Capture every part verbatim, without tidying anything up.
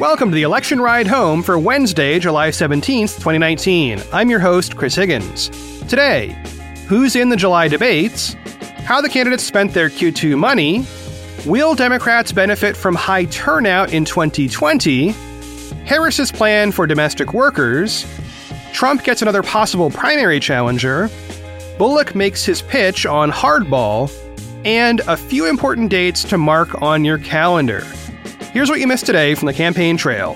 Welcome to the election ride home for Wednesday, July seventeenth, twenty nineteen. I'm your host, Chris Higgins. Today, who's in the July debates, how the candidates spent their Q two money, will Democrats benefit from high turnout in twenty twenty, Harris's plan for domestic workers, Trump gets another possible primary challenger, Bullock makes his pitch on hardball, and a few important dates to mark on your calendar. Here's what you missed today from the campaign trail.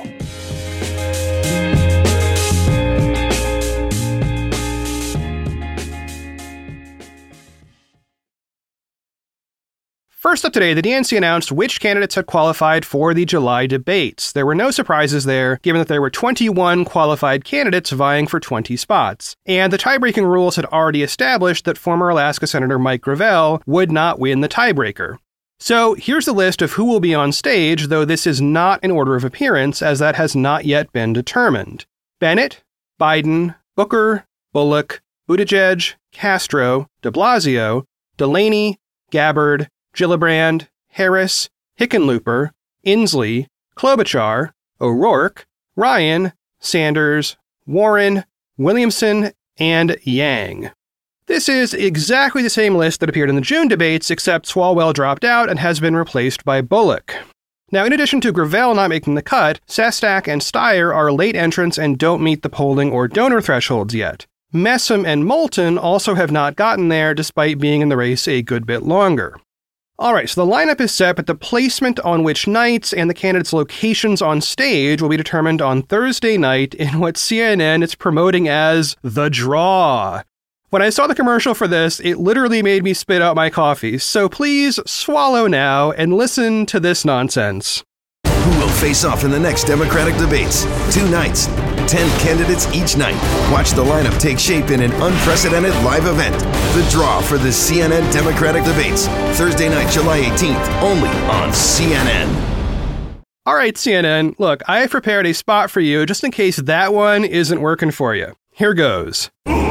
First up today, the D N C announced which candidates had qualified for the July debates. There were no surprises there, given that there were twenty-one qualified candidates vying for twenty spots. And the tie-breaking rules had already established that former Alaska Senator Mike Gravel would not win the tiebreaker. So here's the list of who will be on stage, though this is not in order of appearance, as that has not yet been determined. Bennett, Biden, Booker, Bullock, Buttigieg, Castro, de Blasio, Delaney, Gabbard, Gillibrand, Harris, Hickenlooper, Inslee, Klobuchar, O'Rourke, Ryan, Sanders, Warren, Williamson, and Yang. This is exactly the same list that appeared in the June debates, except Swalwell dropped out and has been replaced by Bullock. Now, in addition to Gravel not making the cut, Sestak and Steyer are late entrants and don't meet the polling or donor thresholds yet. Messam and Moulton also have not gotten there, despite being in the race a good bit longer. Alright, so the lineup is set, but the placement on which nights and the candidates' locations on stage will be determined on Thursday night in what C N N is promoting as The Draw. When I saw the commercial for this, it literally made me spit out my coffee, so please swallow now and listen to this nonsense. Who will face off in the next Democratic debates? Two nights, ten candidates each night. Watch the lineup take shape in an unprecedented live event. The Draw for the C N N Democratic debates. Thursday night, July eighteenth, only on C N N. All right, C N N, look, I have prepared a spot for you just in case that one isn't working for you. Here goes.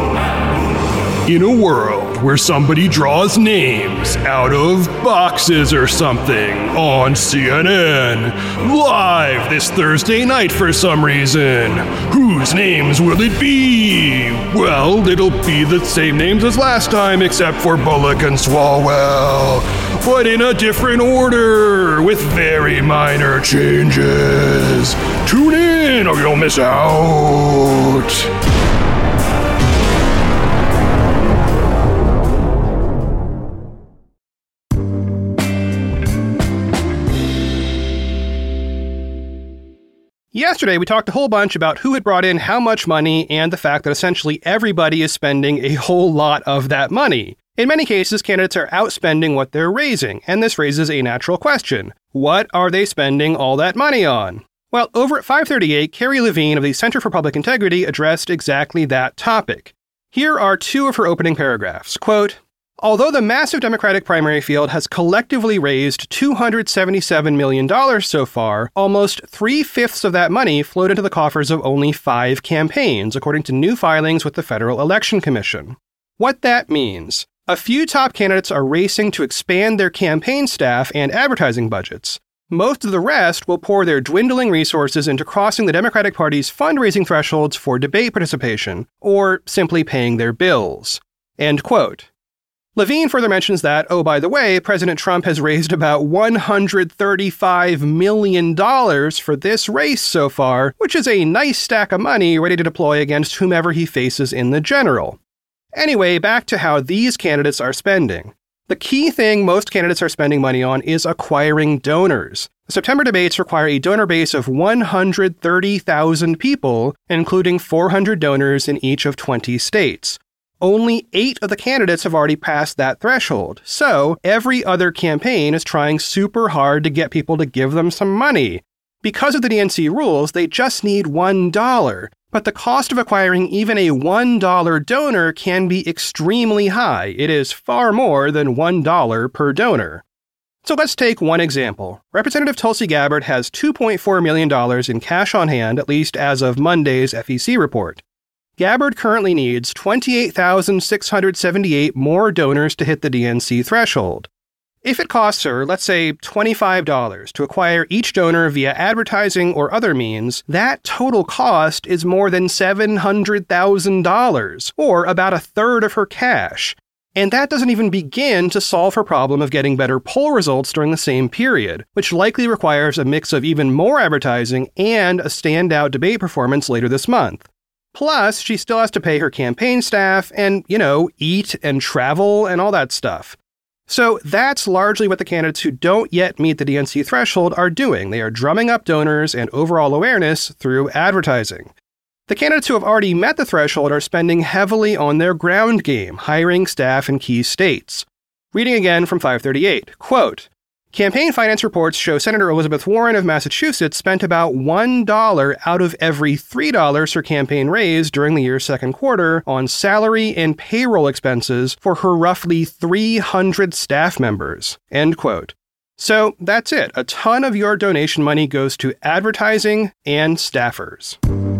In a world where somebody draws names out of boxes or something on C N N, live this Thursday night for some reason, whose names will it be? Well, it'll be the same names as last time except for Bullock and Swalwell, but in a different order with very minor changes. Tune in or you'll miss out. Yesterday, we talked a whole bunch about who had brought in how much money and the fact that essentially everybody is spending a whole lot of that money. In many cases, candidates are outspending what they're raising, and this raises a natural question. What are they spending all that money on? Well, over at five thirty-eight, Kerry Levine of the Center for Public Integrity addressed exactly that topic. Here are two of her opening paragraphs. Quote, although the massive Democratic primary field has collectively raised two hundred seventy-seven million dollars so far, almost three-fifths of that money flowed into the coffers of only five campaigns, according to new filings with the Federal Election Commission. What that means: a few top candidates are racing to expand their campaign staff and advertising budgets. Most of the rest will pour their dwindling resources into crossing the Democratic Party's fundraising thresholds for debate participation, or simply paying their bills. End quote. Levine further mentions that, oh, by the way, President Trump has raised about one hundred thirty-five million dollars for this race so far, which is a nice stack of money ready to deploy against whomever he faces in the general. Anyway, back to how these candidates are spending. The key thing most candidates are spending money on is acquiring donors. The September debates require a donor base of one hundred thirty thousand people, including four hundred donors in each of twenty states. Only eight of the candidates have already passed that threshold, so every other campaign is trying super hard to get people to give them some money. Because of the D N C rules, they just need one dollar, but the cost of acquiring even a one dollar donor can be extremely high. It is far more than one dollar per donor. So let's take one example. Representative Tulsi Gabbard has two point four million dollars in cash on hand, at least as of Monday's F E C report. Gabbard currently needs twenty-eight thousand six hundred seventy-eight more donors to hit the D N C threshold. If it costs her, let's say, twenty-five dollars to acquire each donor via advertising or other means, that total cost is more than seven hundred thousand dollars, or about a third of her cash. And that doesn't even begin to solve her problem of getting better poll results during the same period, which likely requires a mix of even more advertising and a standout debate performance later this month. Plus, she still has to pay her campaign staff and, you know, eat and travel and all that stuff. So that's largely what the candidates who don't yet meet the D N C threshold are doing. They are drumming up donors and overall awareness through advertising. The candidates who have already met the threshold are spending heavily on their ground game, hiring staff in key states. Reading again from five thirty-eight, quote, campaign finance reports show Senator Elizabeth Warren of Massachusetts spent about one dollar out of every three dollars her campaign raised during the year's second quarter on salary and payroll expenses for her roughly three hundred staff members, end quote. So that's it. A ton of your donation money goes to advertising and staffers.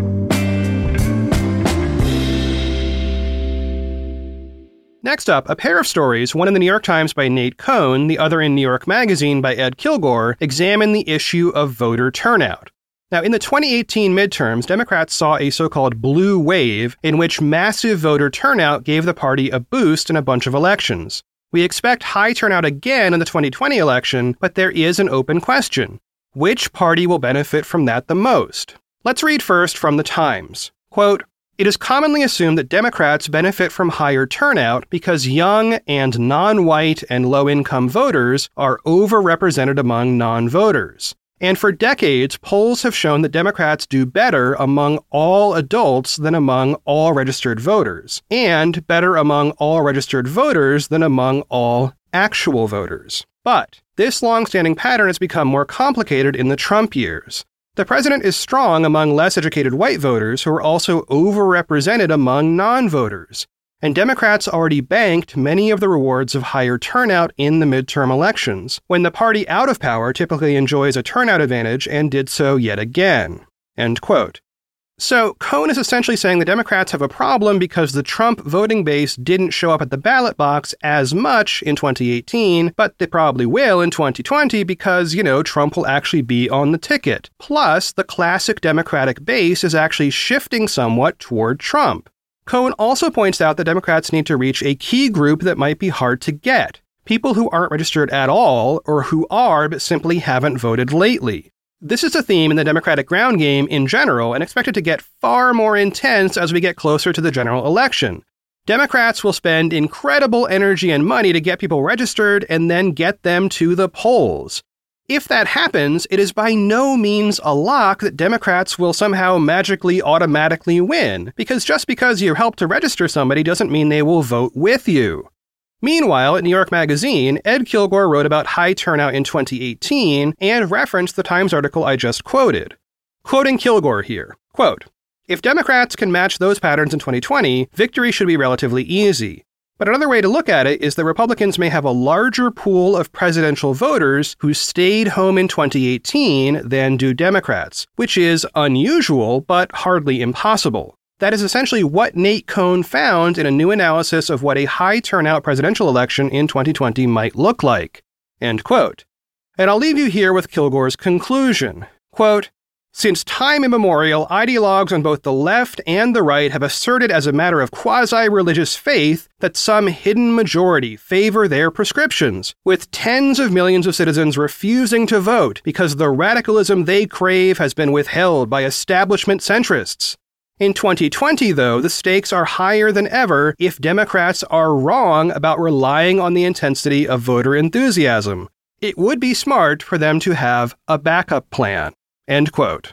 Next up, a pair of stories, one in the New York Times by Nate Cohn, the other in New York Magazine by Ed Kilgore, examine the issue of voter turnout. Now, in the twenty eighteen midterms, Democrats saw a so-called blue wave in which massive voter turnout gave the party a boost in a bunch of elections. We expect high turnout again in the twenty twenty election, but there is an open question. Which party will benefit from that the most? Let's read first from the Times. Quote, it is commonly assumed that Democrats benefit from higher turnout because young and non-white and low-income voters are overrepresented among non-voters. And for decades, polls have shown that Democrats do better among all adults than among all registered voters, and better among all registered voters than among all actual voters. But this long-standing pattern has become more complicated in the Trump years. The president is strong among less educated white voters who are also overrepresented among non-voters, and Democrats already banked many of the rewards of higher turnout in the midterm elections, when the party out of power typically enjoys a turnout advantage and did so yet again. End quote. So Cohn is essentially saying the Democrats have a problem because the Trump voting base didn't show up at the ballot box as much in twenty eighteen, but they probably will in twenty twenty because, you know, Trump will actually be on the ticket. Plus, the classic Democratic base is actually shifting somewhat toward Trump. Cohn also points out that Democrats need to reach a key group that might be hard to get. People who aren't registered at all, or who are but simply haven't voted lately. This is a theme in the Democratic ground game in general and expected to get far more intense as we get closer to the general election. Democrats will spend incredible energy and money to get people registered and then get them to the polls. If that happens, it is by no means a lock that Democrats will somehow magically automatically win, because just because you help to register somebody doesn't mean they will vote with you. Meanwhile, at New York Magazine, Ed Kilgore wrote about high turnout in twenty eighteen and referenced the Times article I just quoted. Quoting Kilgore here, quote, if Democrats can match those patterns in twenty twenty, victory should be relatively easy. But another way to look at it is that Republicans may have a larger pool of presidential voters who stayed home in twenty eighteen than do Democrats, which is unusual but hardly impossible. That is essentially what Nate Cohn found in a new analysis of what a high turnout presidential election in twenty twenty might look like. End quote. And I'll leave you here with Kilgore's conclusion. Quote, since time immemorial, ideologues on both the left and the right have asserted as a matter of quasi-religious faith that some hidden majority favor their prescriptions, with tens of millions of citizens refusing to vote because the radicalism they crave has been withheld by establishment centrists. In twenty twenty, though, the stakes are higher than ever if Democrats are wrong about relying on the intensity of voter enthusiasm. It would be smart for them to have a backup plan. End quote.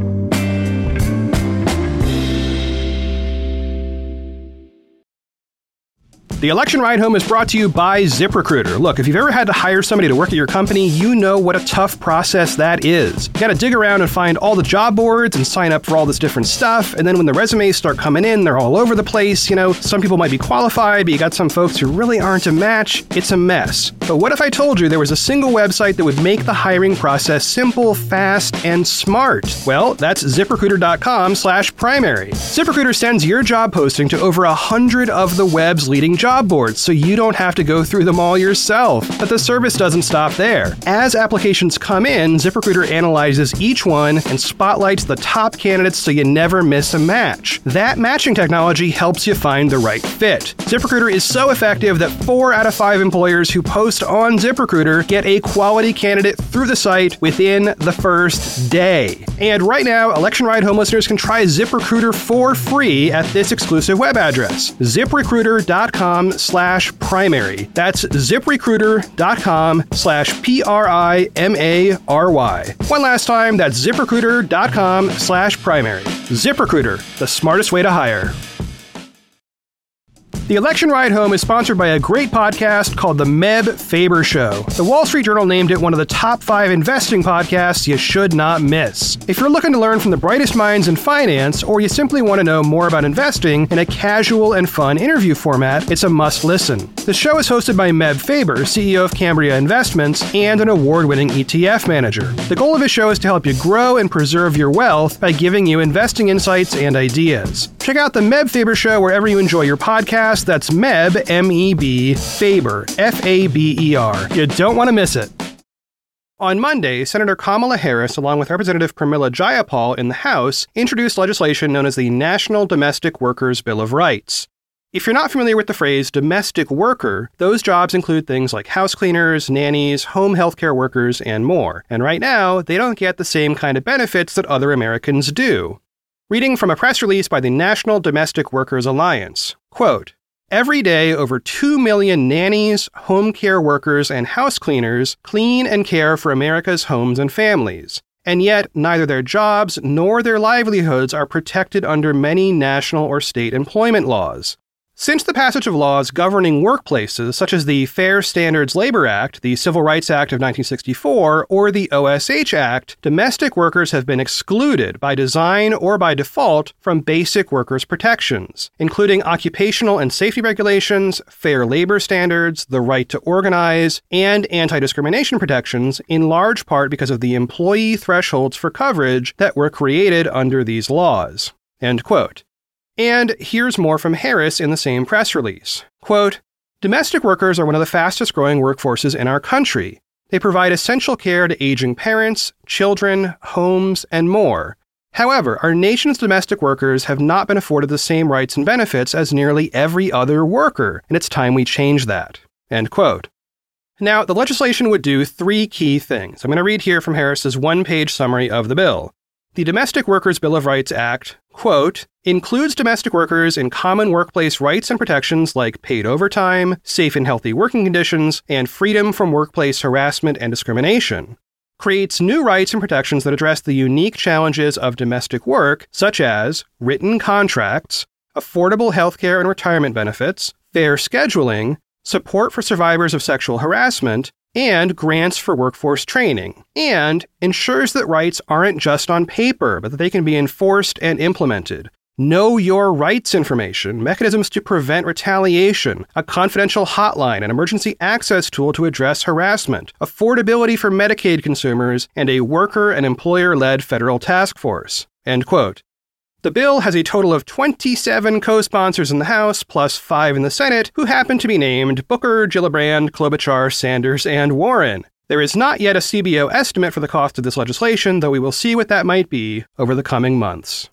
The Election Ride Home is brought to you by ZipRecruiter. Look, if you've ever had to hire somebody to work at your company, you know what a tough process that is. You gotta dig around and find all the job boards and sign up for all this different stuff, and then when the resumes start coming in, they're all over the place. You know, some people might be qualified, but you got some folks who really aren't a match. It's a mess. But what if I told you there was a single website that would make the hiring process simple, fast, and smart? Well, that's ZipRecruiter.com slash primary. ZipRecruiter sends your job posting to over a hundred of the web's leading job job boards so you don't have to go through them all yourself. But the service doesn't stop there. As applications come in, ZipRecruiter analyzes each one and spotlights the top candidates so you never miss a match. That matching technology helps you find the right fit. ZipRecruiter is so effective that four out of five employers who post on ZipRecruiter get a quality candidate through the site within the first day. And right now, Election Ride Home listeners can try ZipRecruiter for free at this exclusive web address, ZipRecruiter.com slash primary. That's ZipRecruiter.com slash P-R-I-M-A-R-Y. One last time, that's ZipRecruiter.com slash primary. ZipRecruiter, the smartest way to hire. The Election Ride Home is sponsored by a great podcast called The Meb Faber Show. The Wall Street Journal named it one of the top five investing podcasts you should not miss. If you're looking to learn from the brightest minds in finance, or you simply want to know more about investing in a casual and fun interview format, it's a must-listen. The show is hosted by Meb Faber, C E O of Cambria Investments, and an award-winning E T F manager. The goal of his show is to help you grow and preserve your wealth by giving you investing insights and ideas. Check out The Meb Faber Show wherever you enjoy your podcast. That's Meb, M E B, Faber, F A B E R. You don't want to miss it. On Monday, Senator Kamala Harris, along with Representative Pramila Jayapal in the House, introduced legislation known as the National Domestic Workers Bill of Rights. If you're not familiar with the phrase domestic worker, those jobs include things like house cleaners, nannies, home healthcare workers, and more. And right now, they don't get the same kind of benefits that other Americans do. Reading from a press release by the National Domestic Workers Alliance, quote, "Every day, over two million nannies, home care workers, and house cleaners clean and care for America's homes and families. And yet, neither their jobs nor their livelihoods are protected under many national or state employment laws. Since the passage of laws governing workplaces, such as the Fair Standards Labor Act, the Civil Rights Act of nineteen sixty-four, or the O S H Act, domestic workers have been excluded by design or by default from basic workers' protections, including occupational and safety regulations, fair labor standards, the right to organize, and anti-discrimination protections, in large part because of the employee thresholds for coverage that were created under these laws." End quote. And here's more from Harris in the same press release. Quote, "Domestic workers are one of the fastest growing workforces in our country. They provide essential care to aging parents, children, homes, and more. However, our nation's domestic workers have not been afforded the same rights and benefits as nearly every other worker, and it's time we change that." End quote. Now, the legislation would do three key things. I'm going to read here from Harris's one-page summary of the bill. The Domestic Workers Bill of Rights Act, quote, "includes domestic workers in common workplace rights and protections like paid overtime, safe and healthy working conditions, and freedom from workplace harassment and discrimination. Creates new rights and protections that address the unique challenges of domestic work, such as written contracts, affordable healthcare and retirement benefits, fair scheduling, support for survivors of sexual harassment, and grants for workforce training, and ensures that rights aren't just on paper, but that they can be enforced and implemented. Know your rights information, mechanisms to prevent retaliation, a confidential hotline, an emergency access tool to address harassment, affordability for Medicaid consumers, and a worker and employer-led federal task force." End quote. The bill has a total of twenty-seven co-sponsors in the House, plus five in the Senate, who happen to be named Booker, Gillibrand, Klobuchar, Sanders, and Warren. There is not yet a C B O estimate for the cost of this legislation, though we will see what that might be over the coming months.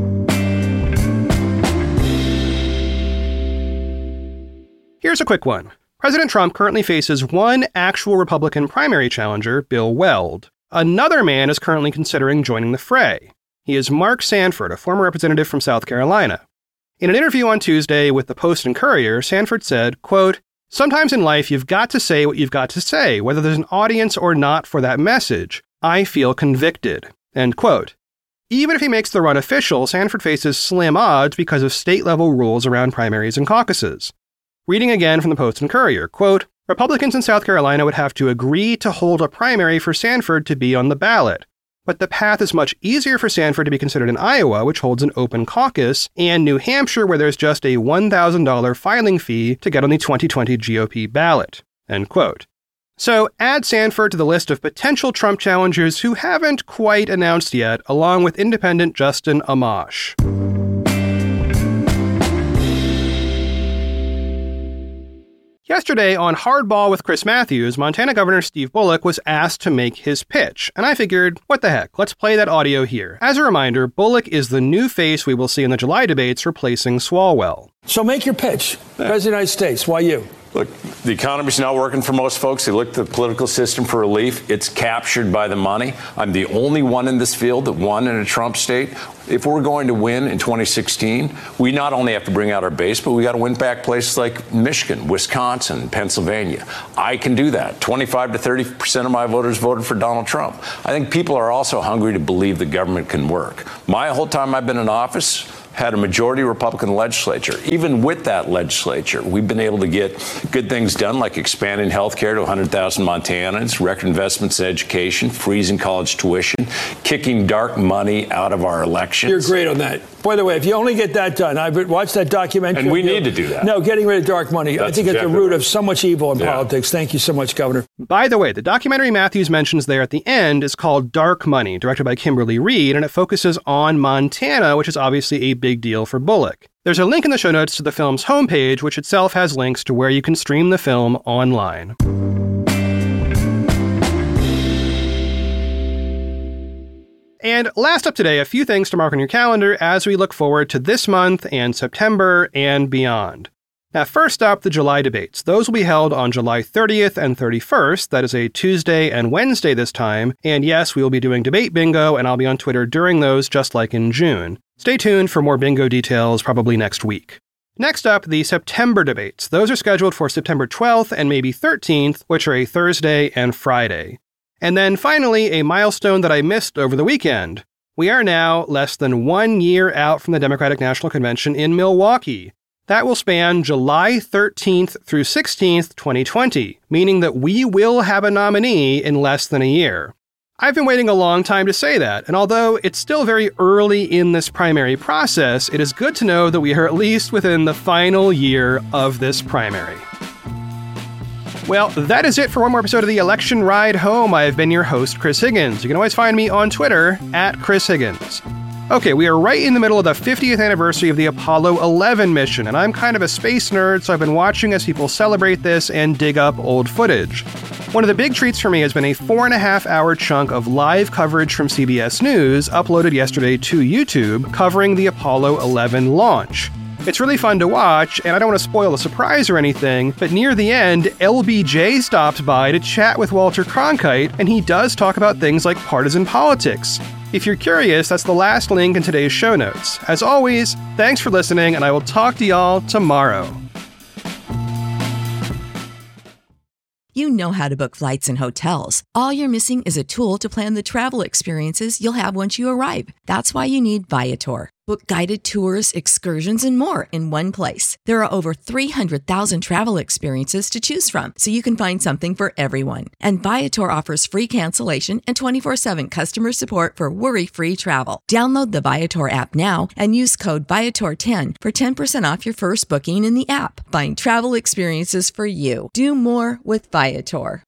Here's a quick one. President Trump currently faces one actual Republican primary challenger, Bill Weld. Another man is currently considering joining the fray. He is Mark Sanford, a former representative from South Carolina. In an interview on Tuesday with the Post and Courier, Sanford said, quote, "Sometimes in life you've got to say what you've got to say, whether there's an audience or not for that message. I feel convicted." End quote. Even if he makes the run official, Sanford faces slim odds because of state-level rules around primaries and caucuses. Reading again from the Post and Courier, quote, "Republicans in South Carolina would have to agree to hold a primary for Sanford to be on the ballot. But the path is much easier for Sanford to be considered in Iowa, which holds an open caucus, and New Hampshire, where there's just a one thousand dollars filing fee to get on the twenty twenty G O P ballot." End quote. So add Sanford to the list of potential Trump challengers who haven't quite announced yet, along with independent Justin Amash. Yesterday, on Hardball with Chris Matthews, Montana Governor Steve Bullock was asked to make his pitch, and I figured, what the heck, let's play that audio here. As a reminder, Bullock is the new face we will see in the July debates replacing Swalwell. So make your pitch. Yeah. President of the United States, why you? Look, the economy's not working for most folks. They look to the political system for relief. It's captured by the money. I'm the only one in this field that won in a Trump state. If we're going to win in twenty sixteen, we not only have to bring out our base, but we got to win back places like Michigan, Wisconsin, Pennsylvania. I can do that. twenty-five to thirty percent of my voters voted for Donald Trump. I think people are also hungry to believe the government can work. My whole time I've been in office, had a majority Republican legislature. Even with that legislature, we've been able to get good things done, like expanding health care to one hundred thousand Montanans, record investments in education, freezing college tuition, kicking dark money out of our elections. You're great on that. By the way, if you only get that done, I've watched that documentary. And we need to do that. No, getting rid of dark money. That's I think exactly at the root right. of so much evil in yeah. politics. Thank you so much, Governor. By the way, the documentary Matthews mentions there at the end is called Dark Money, directed by Kimberly Reed, and it focuses on Montana, which is obviously a big deal for Bullock. There's a link in the show notes to the film's homepage, which itself has links to where you can stream the film online. And last up today, a few things to mark on your calendar as we look forward to this month and September and beyond. Now, first up, the July debates. Those will be held on July thirtieth and thirty-first. That is a Tuesday and Wednesday this time. And yes, we will be doing debate bingo, and I'll be on Twitter during those, just like in June. Stay tuned for more bingo details probably next week. Next up, the September debates. Those are scheduled for September twelfth and maybe thirteenth, which are a Thursday and Friday. And then finally, a milestone that I missed over the weekend. We are now less than one year out from the Democratic National Convention in Milwaukee. That will span July thirteenth through sixteenth, twenty twenty, meaning that we will have a nominee in less than a year. I've been waiting a long time to say that, and although it's still very early in this primary process, it is good to know that we are at least within the final year of this primary. Well, that is it for one more episode of the Election Ride Home. I have been your host, Chris Higgins. You can always find me on Twitter, at Chris Higgins. Okay, we are right in the middle of the fiftieth anniversary of the Apollo eleven mission, and I'm kind of a space nerd, so I've been watching as people celebrate this and dig up old footage. One of the big treats for me has been a four and a half hour chunk of live coverage from C B S News uploaded yesterday to YouTube covering the Apollo eleven launch. It's really fun to watch, and I don't want to spoil the surprise or anything, but near the end, L B J stops by to chat with Walter Cronkite, and he does talk about things like partisan politics. If you're curious, that's the last link in today's show notes. As always, thanks for listening, and I will talk to y'all tomorrow. You know how to book flights and hotels. All you're missing is a tool to plan the travel experiences you'll have once you arrive. That's why you need Viator. Book guided tours, excursions, and more in one place. There are over three hundred thousand travel experiences to choose from, so you can find something for everyone. And Viator offers free cancellation and twenty-four seven customer support for worry-free travel. Download the Viator app now and use code Viator ten for ten percent off your first booking in the app. Find travel experiences for you. Do more with Viator.